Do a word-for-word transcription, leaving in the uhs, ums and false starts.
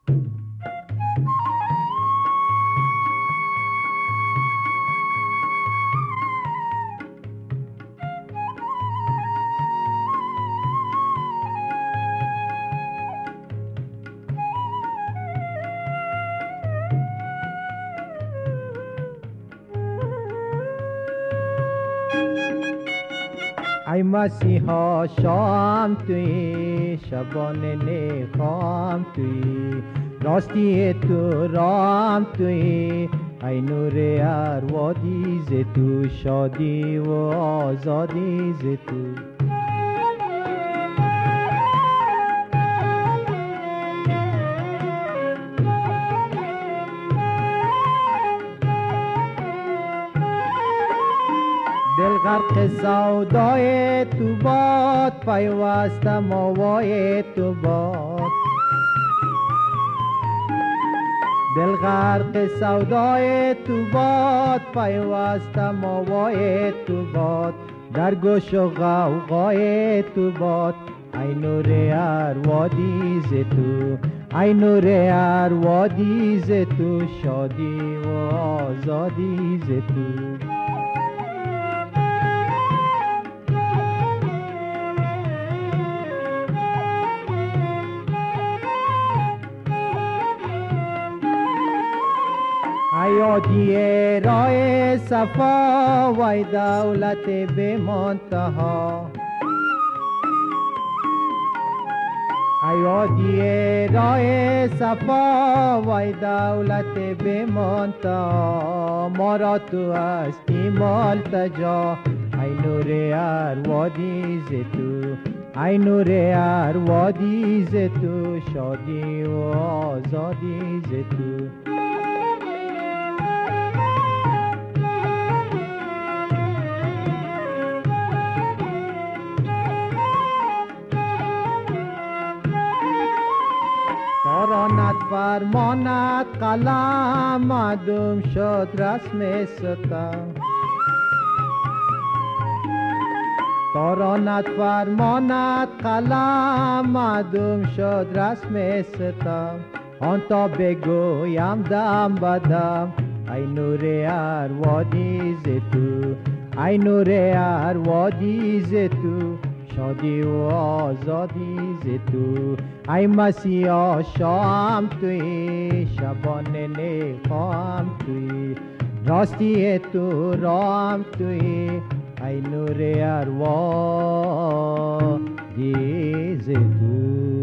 ای مسیحا شام توی، شبانه نخام توی، راستی تو رام توی، ای نور اروادی ز تو، شادی و آزادی ز تو. دل غرق سودای تو باد، پیوستم آوای تو باد. دل غرق سودای تو باد، پیوستم آوای تو باد. در گوش و غوغای تو باد، ای نور اروادی ز تو، ای نور اروادی ز تو، شادی و آزادی ز تو. ایادی راه صفا، وای دولت به منتها. ایادی راه صفا، وای دولت به منتها. ما را تو هستی ملتجا، ای نور اروادی ز تو، ای نور اروادی ز تو، شادی و آزادی ز تو. تارانت فرمانت قلم، معدوم شد رسم ستم. تارانت فرمانت قلم، معدوم شد رسم ستم. آن تا بگویم دم بدم، ای نور اروادی ز تو، ای نور اروادی ز تو، شادی و آزادی ز تو. ای مسیحا شام توی، شبانه نخام توی، راستی تو رام توی، ای نور اروادی ز تو.